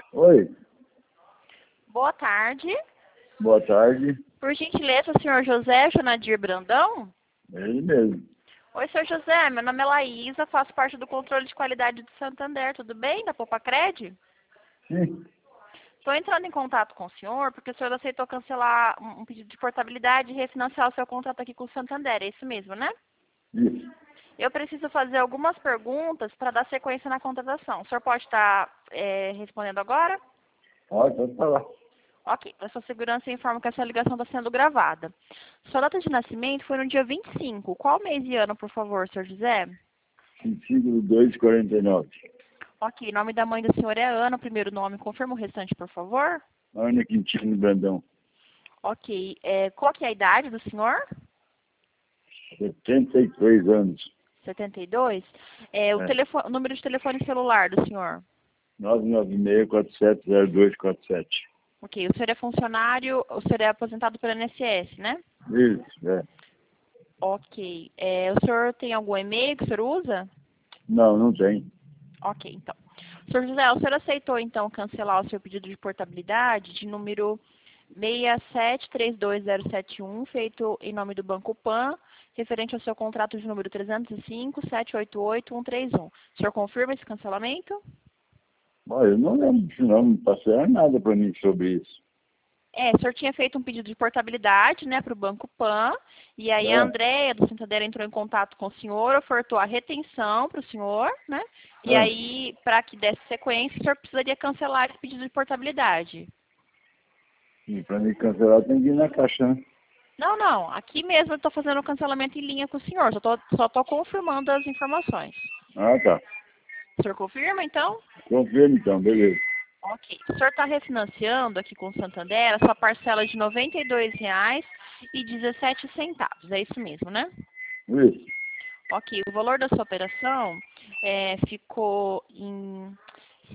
Oi, Boa tarde. boa tarde. Por gentileza, o senhor José Jonadir Brandão? É ele mesmo. Oi, senhor José. Meu nome é Laísa, faço parte do controle de qualidade de Santander. Tudo bem? Da Popacred? Sim, Estou entrando em contato com o senhor porque o senhor aceitou cancelar um pedido de portabilidade e refinanciar o seu contrato aqui com o Santander. É isso mesmo, né? isso. Eu preciso fazer algumas perguntas para dar sequência na contratação. O senhor pode estar respondendo agora? Pode falar. Ok, para sua segurança, eu informo que essa ligação está sendo gravada. Sua data de nascimento foi no dia 25. Qual mês e ano, por favor, senhor José? 25/2/49. Ok, nome da mãe do senhor é Ana, o primeiro nome. Confirma o restante, por favor. Ana Quintino Brandão. Ok, qual que é a idade do senhor? 73 anos. 72. É. O número de telefone celular do senhor? 996-470247. Ok, o senhor é funcionário, o senhor é aposentado pelo INSS, né? Isso, é. Ok, o senhor tem algum e-mail que o senhor usa? Não, não tem. Ok, então. Senhor José, o senhor aceitou, então, cancelar o seu pedido de portabilidade de número 6732071, feito em nome do Banco Pan, referente ao seu contrato de número 305-788-131. O senhor confirma esse cancelamento? Bom, eu não lembro disso não passaram nada para mim sobre isso. O senhor tinha feito um pedido de portabilidade, né, para o Banco Pan, e aí a É, Andréia do Santander entrou em contato com o senhor, ofertou a retenção para o senhor, né, e é. aí, para que desse sequência, o senhor precisaria cancelar esse pedido de portabilidade. E para me cancelar tem que ir na caixa, né? Não, não, aqui mesmo eu estou fazendo o cancelamento em linha com o senhor, só estou confirmando as informações. Ah, tá. O senhor confirma, então? Confirma então, beleza. Ok. O senhor está refinanciando aqui com o Santander a sua parcela de R$ 92,17. É isso mesmo, né? Isso. Ok. O valor da sua operação ficou em R$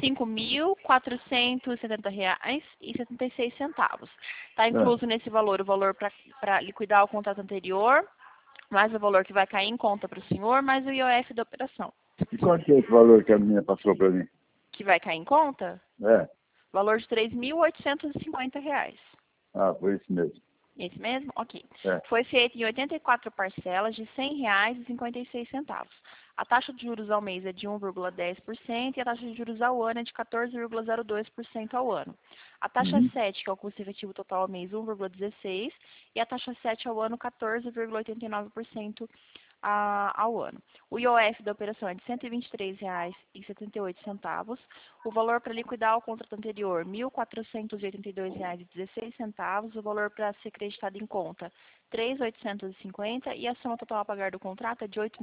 5.470,76. Está É. incluso nesse valor o valor para liquidar o contrato anterior, mais o valor que vai cair em conta para o senhor, mais o IOF da operação. E quanto que é esse valor que a menina passou para mim? Que vai cair em conta? É. Valor de R$ 3.850. Ah, foi isso mesmo. Esse mesmo? Ok. É. Foi feito em 84 parcelas de R$ 100,56. A taxa de juros ao mês é de 1,10% e a taxa de juros ao ano é de 14,02% ao ano. A taxa Uhum. 7, que é o custo efetivo total ao mês, 1,16%, e a taxa 7 ao ano, 14,89% ao ano. O IOF da operação é de R$ 123,78. O valor para liquidar o contrato anterior, R$ 1.482,16. O valor para ser creditado em conta, R$ 3.850. E a soma total a pagar do contrato é de R$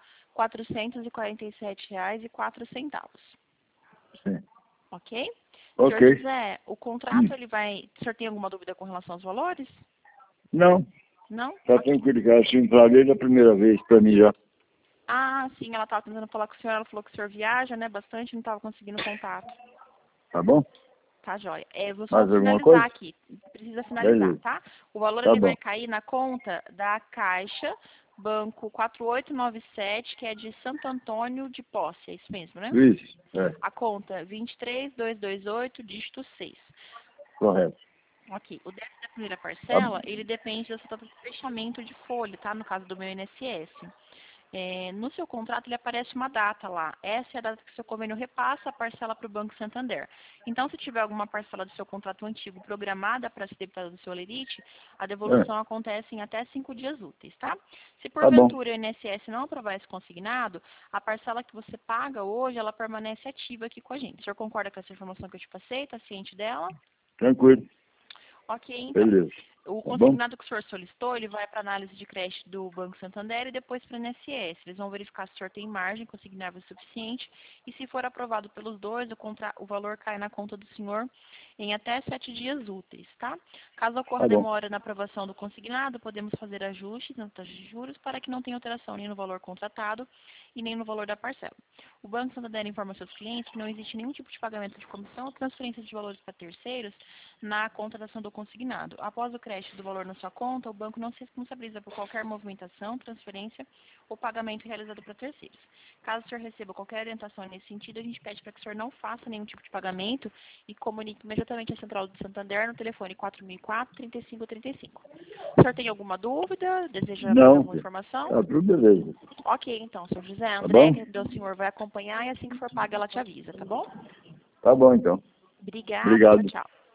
8.447,04. Sim. Ok? Ok. Senhor José, o Hum. contrato, ele vai... O senhor tem alguma dúvida com relação aos valores? Não, Não? tá Ok. tranquilo, cara. Acho que desde a primeira vez para mim já. Ah, sim, ela estava tentando falar com o senhor, ela falou que o senhor viaja, né, bastante, não estava conseguindo contato. Tá bom? Tá, joia. Vou só Mais alguma finalizar coisa? aqui. Precisa finalizar, Beleza. tá? O valor Tá ele bom. vai cair na conta da Caixa, Banco 4897, que é de Santo Antônio de Posse. É isso mesmo, né? Isso. É, A conta 23228, dígito 6. correto. Ok. O débito da primeira Tá, parcela, ele depende da sua data de fechamento de folha, tá? No caso do meu INSS. No seu contrato ele aparece uma data lá. Essa é a data que o seu convênio repassa a parcela para o Banco Santander. Então, se tiver alguma parcela do seu contrato antigo programada para ser debitada do seu Lerite, a é, devolução acontece em até 5 dias úteis, tá? Se tá bom. porventura o INSS não aprovar esse consignado, a parcela que você paga hoje, ela permanece ativa aqui com a gente. O senhor concorda com essa informação que eu te passei? Está ciente dela? Tranquilo. Ok, então. Beleza. O Tá bom? consignado que o senhor solicitou, ele vai para análise de crédito do Banco Santander e depois para o INSS. Eles vão verificar se o senhor tem margem consignável suficiente e se for aprovado pelos dois, o valor cai na conta do senhor em até 7 dias úteis, tá? Caso ocorra Tá bom. demora na aprovação do consignado, podemos fazer ajustes na taxa de juros para que não tenha alteração nem no valor contratado e nem no valor da parcela. O Banco Santander informa aos seus clientes que não existe nenhum tipo de pagamento de comissão ou transferência de valores para terceiros na contratação do consignado. Após o crédito crédito do valor na sua conta, o banco não se responsabiliza por qualquer movimentação, transferência ou pagamento realizado para terceiros. Caso o senhor receba qualquer orientação nesse sentido, a gente pede para que o senhor não faça nenhum tipo de pagamento e comunique imediatamente a Central do Santander no telefone 4004-3535. O senhor tem alguma dúvida? Deseja mais Não, alguma informação? tá tudo beleza. Ok, então, senhor José Tá André, bom? que o senhor vai acompanhar e assim que for pago ela te avisa, tá bom? Tá bom, então. Obrigada, Obrigado. tchau, tchau.